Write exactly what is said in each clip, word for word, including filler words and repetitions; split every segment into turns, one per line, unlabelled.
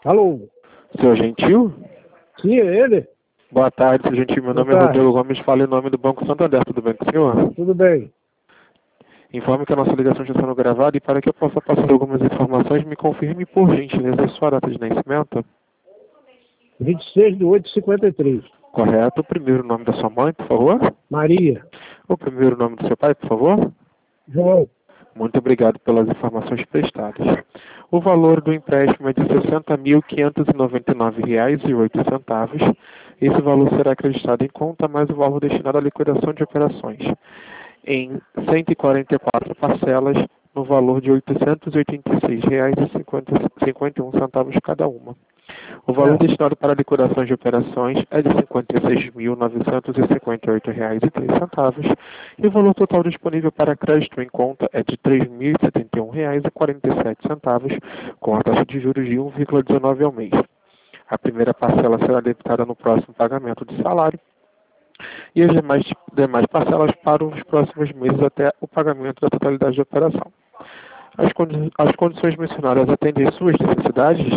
Alô?
Seu Gentil?
Sim, é ele?
Boa tarde, seu Gentil. Meu
Boa
nome é
tarde.
Rodrigo Gomes, falo em nome do Banco Santander. Tudo bem com o senhor?
Tudo bem.
Informe que a nossa ligação está sendo gravada e para que eu possa passar algumas informações, me confirme por gentileza a sua data de nascimento.
vinte e seis de oito de cinquenta e três.
Correto. O primeiro nome da sua mãe, por favor.
Maria.
O primeiro nome do seu pai, por favor.
João.
Muito obrigado pelas informações prestadas. O valor do empréstimo é de sessenta mil quinhentos e noventa e nove reais e oito centavos. Esse valor será acreditado em conta, mais o valor destinado à liquidação de operações, em cento e quarenta e quatro parcelas, no valor de oitocentos e oitenta e seis reais e cinquenta e um centavos cada uma. O valor
É.
destinado para liquidações de operações é de cinquenta e seis mil novecentos e cinquenta e oito reais e três centavos e o valor total disponível para crédito em conta é de três mil e setenta e um reais e quarenta e sete centavos, com a taxa de juros de um vírgula dezenove ao mês. A primeira parcela será debitada no próximo pagamento de salário e as demais, demais parcelas para os próximos meses até o pagamento da totalidade da operação. As, condi as condições mencionadas atendem às suas necessidades?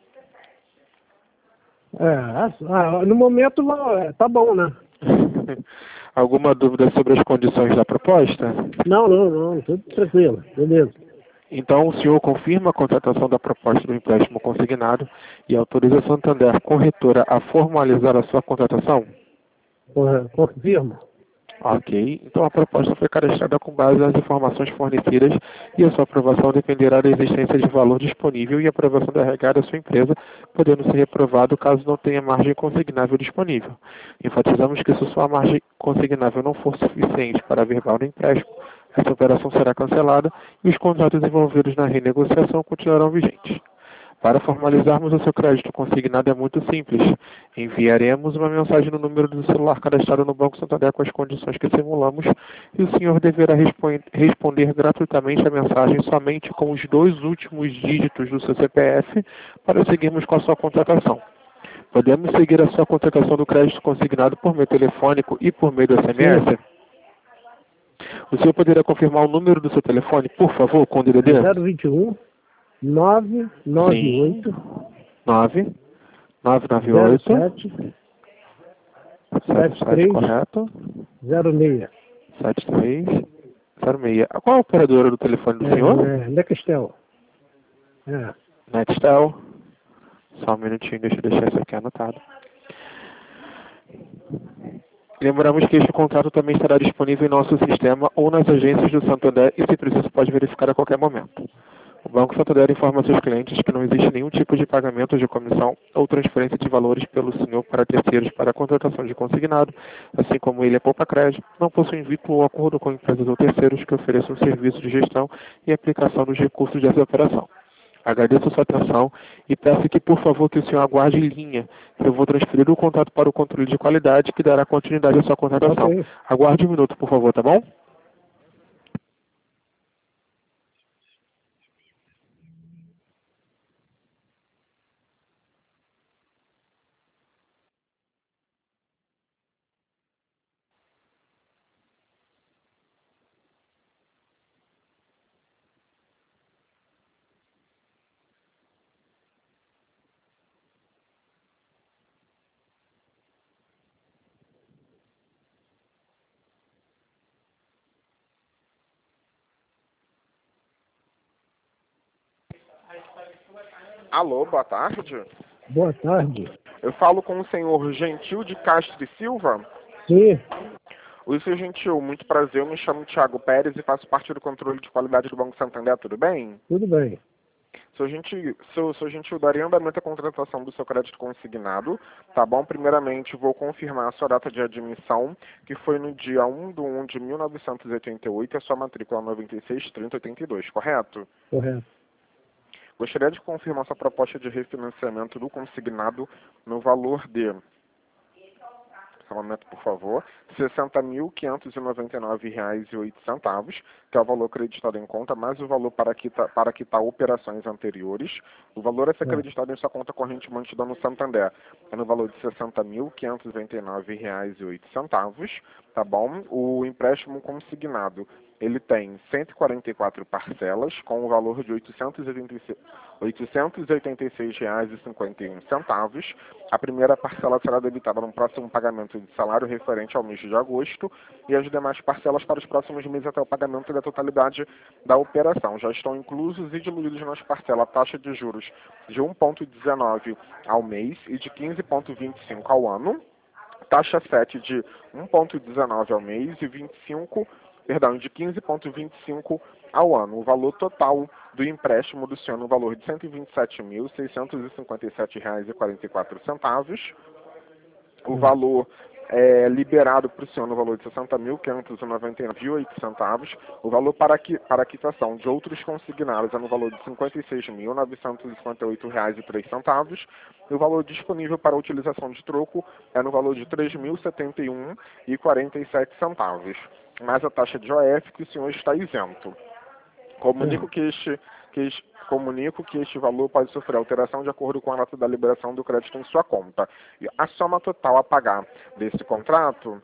É, ah, no momento é, tá bom, né?
Alguma dúvida sobre as condições da proposta?
Não, não, não, tudo tranquilo, beleza.
Então, o senhor confirma a contratação da proposta do empréstimo consignado e autoriza a Santander Corretora a formalizar a sua contratação?
Corre- Confirmo.
Ok. Então, a proposta foi cadastrada com base nas informações fornecidas e a sua aprovação dependerá da existência de valor disponível e aprovação da regada da sua empresa, podendo ser reprovado caso não tenha margem consignável disponível. Enfatizamos que se sua margem consignável não for suficiente para averbar o empréstimo, essa operação será cancelada e os contratos envolvidos na renegociação continuarão vigentes. Para formalizarmos o seu crédito consignado é muito simples. Enviaremos uma mensagem no número do celular cadastrado no Banco Santander com as condições que simulamos e o senhor deverá respo- responder gratuitamente a mensagem somente com os dois últimos dígitos do seu C P F para seguirmos com a sua contratação. Podemos seguir a sua contratação do crédito consignado por meio telefônico e por meio do S M S?
Sim.
O senhor poderá confirmar o número do seu telefone, por favor, com o D D D?
É zero vinte e um, nove nove oito,
nove nove nove
zero
oito
sete,
sete
sete
sete,
três,
correto?
zero seis.
sete três zero seis. Qual é a operadora do telefone do senhor?
É, Nextel. É.
Netstel. Só um minutinho, deixa eu deixar isso aqui anotado. Lembramos que este contrato também estará disponível em nosso sistema ou nas agências do Santander e, se preciso, pode verificar a qualquer momento. O Banco Santander informa seus clientes que não existe nenhum tipo de pagamento de comissão ou transferência de valores pelo senhor para terceiros para a contratação de consignado, assim como ele é poupa crédito, não possui vínculo ou acordo com empresas ou terceiros que ofereçam serviço de gestão e aplicação dos recursos dessa operação. Agradeço a sua atenção e peço que, por favor, que o senhor aguarde em linha. Eu vou transferir o contato para o controle de qualidade que dará continuidade à sua contratação.
Ok.
Aguarde um minuto, por favor, tá bom?
Alô, boa tarde.
Boa tarde.
Eu falo com o senhor Gentil de Castro e Silva.
Sim,
Oi, senhor Gentil, muito prazer. Eu me chamo Thiago Pérez e faço parte do controle de qualidade do Banco Santander, tudo bem?
tudo bem.
Senhor Gentil, seu, seu Gentil, daria andamento à contratação do seu crédito consignado, tá bom? Primeiramente, vou confirmar a sua data de admissão, que foi no dia um de um de mil novecentos e oitenta e oito, e a sua matrícula noventa e seis trinta oitenta e dois, correto?
Correto.
Gostaria de confirmar sua proposta de refinanciamento do consignado no valor de, só um momento, por favor, sessenta mil quinhentos e noventa e nove reais e oito centavos, que é o valor acreditado em conta, mais o valor para quitar, para quitar operações anteriores. O valor a ser
É.
acreditado em sua conta corrente mantida no Santander é no valor de sessenta mil quinhentos e noventa e nove reais e oito centavos, tá bom? O empréstimo consignado ele tem cento e quarenta e quatro parcelas com o valor de oitocentos e oitenta e seis reais e cinquenta e um centavos. A primeira parcela será debitada no próximo pagamento de salário referente ao mês de agosto e as demais parcelas para os próximos meses até o pagamento da totalidade da operação. Já estão inclusos e diluídos nas parcelas a taxa de juros de um vírgula dezenove ao mês e de quinze vírgula vinte e cinco ao ano, taxa sete de um vírgula dezenove ao mês e vinte e cinco, perdão, de quinze vírgula vinte e cinco ao ano. O valor total do empréstimo do senhor no valor de cento e vinte e sete mil, seiscentos e cinquenta e sete reais e quarenta e quatro centavos. O valor é, liberado para o senhor no valor de sessenta mil, quinhentos e noventa e nove reais e oito centavos. O valor para, qui, para a quitação de outros consignados é no valor de cinquenta e seis mil, novecentos e cinquenta e oito reais e três centavos. E o valor disponível para utilização de troco é no valor de três mil e setenta e um reais e quarenta e sete centavos. Mais a taxa de O F que o senhor está isento. Comunico que este, que este, comunico que este valor pode sofrer alteração de acordo com a data da liberação do crédito em sua conta. E a soma total a pagar desse contrato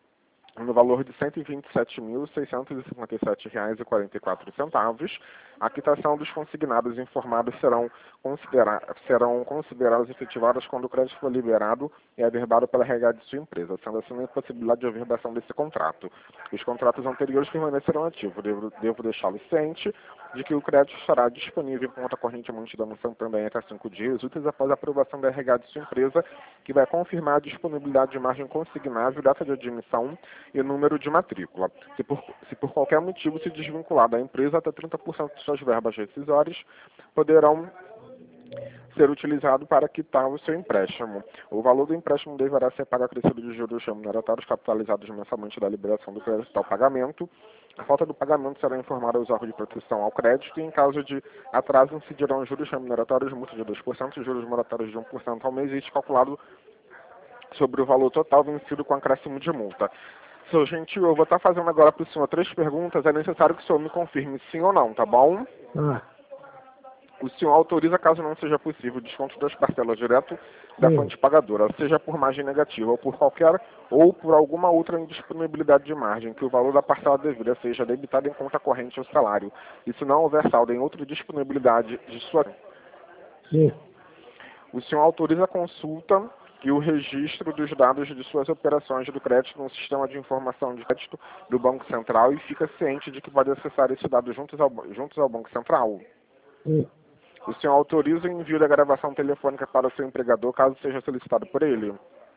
no valor de cento e vinte e sete mil, seiscentos e cinquenta e sete reais e quarenta e quatro centavos. A quitação dos consignados informados serão, considera serão consideradas efetivadas quando o crédito for liberado e averbado pela R H de sua empresa, sendo assim a impossibilidade de averbação desse contrato. Os contratos anteriores permanecerão ativos. Devo, devo deixá-lo ciente de que o crédito estará disponível em conta corrente mantida no Santander até cinco dias úteis após a aprovação da R H de sua empresa, que vai confirmar a disponibilidade de margem consignável, data de admissão e número de matrícula. Se por, se por qualquer motivo se desvincular da empresa, até trinta por cento de suas verbas rescisórias poderão ser utilizado para quitar o seu empréstimo. O valor do empréstimo deverá ser pago acrescido de juros remuneratórios capitalizados mensalmente da liberação do crédito ao pagamento. A falta do pagamento será informada aos órgãos de proteção ao crédito e, em caso de atraso, incidirão juros remuneratórios, multa de dois por cento, juros moratórios de um por cento ao mês e isso calculado sobre o valor total vencido com acréscimo de multa. Seu gentil, eu vou estar fazendo agora para o senhor três perguntas. É necessário que o senhor me confirme sim ou não, tá bom?
Ah,
O senhor autoriza, caso não seja possível, o desconto das parcelas direto da
sim.
fonte pagadora, seja por margem negativa ou por qualquer ou por alguma outra indisponibilidade de margem, que o valor da parcela devida seja debitado em conta corrente ou salário. E se não houver saldo em outra disponibilidade de sua...
Sim.
O senhor autoriza a consulta e o registro dos dados de suas operações do crédito no sistema de informação de crédito do Banco Central e fica ciente de que pode acessar esse dado juntos ao, juntos ao Banco Central.
Sim.
O senhor autoriza o envio da gravação telefônica para o seu empregador, caso seja solicitado por ele.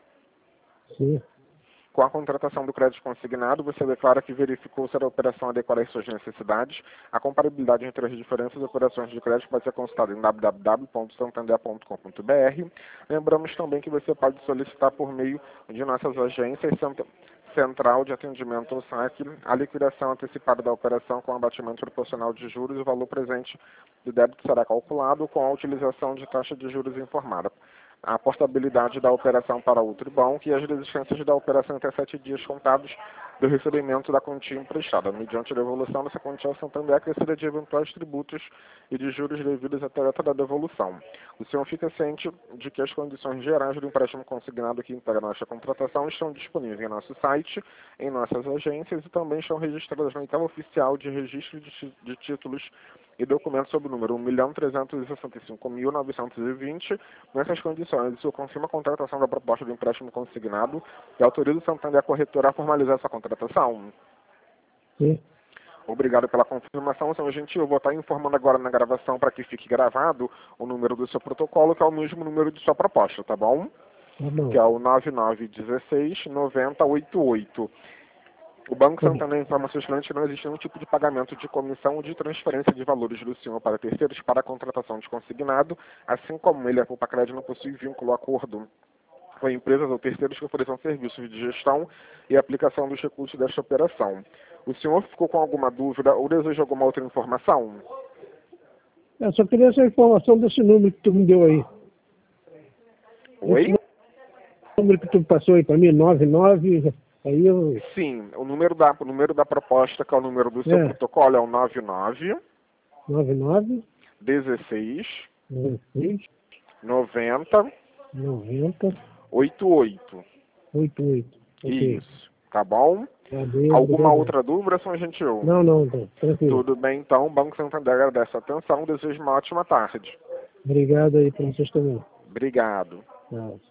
Sim.
Com a contratação do crédito consignado, você declara que verificou se a operação adequada às suas necessidades. A comparabilidade entre as diferentes operações de crédito pode ser consultada em w w w ponto santander ponto com ponto b r. Lembramos também que você pode solicitar por meio de nossas agências Central de Atendimento ao S A C a liquidação antecipada da operação com abatimento proporcional de juros e o valor presente do débito será calculado com a utilização de taxa de juros informada. A portabilidade da operação para outro banco e as resistências da operação até sete dias contados do recebimento da quantia emprestada. Mediante a devolução dessa quantia ao Santander, acrescida de eventuais tributos e de juros devidos até a data da devolução. O senhor fica ciente de que as condições gerais do empréstimo consignado que integra nossa contratação estão disponíveis em nosso site, em nossas agências e também estão registradas na oitava oficial de registro de, de títulos e documentos sob o número um milhão trezentos e sessenta e cinco mil novecentos e vinte. Nessas condições, o senhor confirma a contratação da proposta do empréstimo consignado e autoriza o Santander a corretora a formalizar essa contratação.
Sim.
Obrigado pela confirmação, senhor gentil. Eu vou estar informando agora na gravação para que fique gravado o número do seu protocolo, que é o mesmo número de sua proposta, tá bom?
Tá bom.
Que é o nove nove um seis, nove zero oito oito. O Banco Santander informa seus clientes que não existe nenhum tipo de pagamento de comissão ou de transferência de valores do senhor para terceiros para a contratação de consignado, assim como ele, a Culpacred, não possui vínculo, acordo com empresas ou terceiros que ofereçam serviços de gestão e aplicação dos recursos desta operação. O senhor ficou com alguma dúvida ou deseja alguma outra informação?
Eu só queria essa informação desse número que tu me deu aí.
Oi?
Esse número que tu passou aí para mim, nove nove, aí eu...
Sim, o número da, o número da proposta, que é o número do seu
É.
protocolo, é o nove nove
nove nove,
dezesseis,
dezesseis,
noventa,
noventa,
oitenta e oito.
oitenta e oito. Ok.
Isso, tá bom?
Adeus,
Alguma
obrigado.
outra dúvida, São Gentil?
Não, não, tá tranquilo.
Tudo bem, então. O Banco Santander agradece a atenção. Desejo uma ótima tarde.
Obrigado aí para vocês também.
Obrigado.
Tchau.